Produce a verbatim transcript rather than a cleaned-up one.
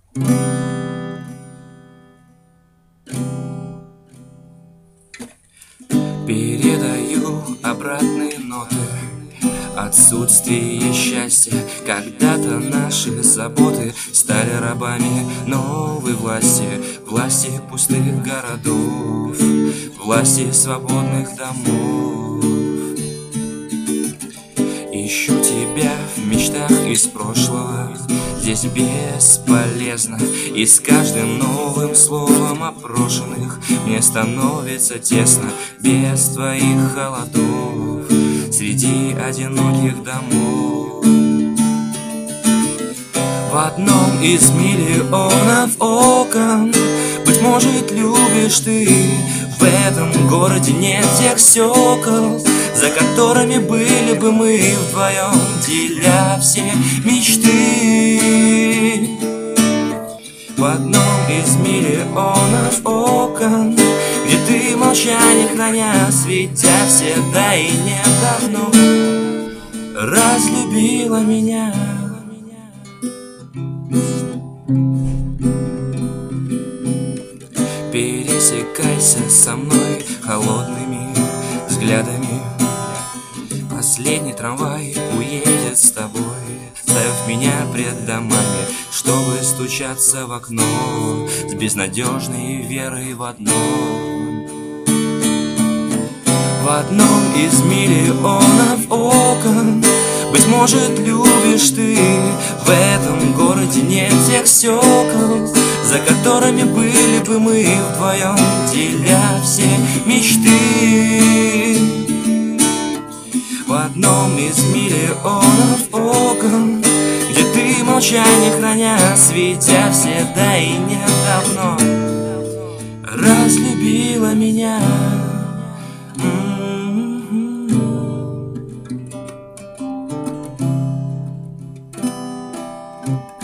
Передаю обратные ноты. Отсутствие счастья. Когда-то наши заботы стали рабами новой власти. Власти пустых городов, власти свободных домов. Ищу тебя в мечтах из прошлого. Здесь бесполезно, и с каждым новым словом о брошенных мне становится тесно. Без твоих холодов среди одиноких домов. В одном из миллионов окон, быть может, любишь ты. В этом городе нет тех стекол, за которыми были бы мы вдвоем, деля все мечты. В одном из миллионов окон, где ты молчание храня, светя все да и нет давно, разлюбила меня. Пересекайся со мной холодными взглядами. Последний трамвай уедет с тобой, ставь меня пред домами, чтобы стучаться в окно с безнадежной верой в одно. В одном из миллионов окон, быть может, любишь ты. В этом городе нет тех стекол, за которыми были бы мы вдвоем, деля все мечты. В одном из миллионов окон, где ты молчание храня, светя все да и нет давно, разлюбила меня. Mm-hmm.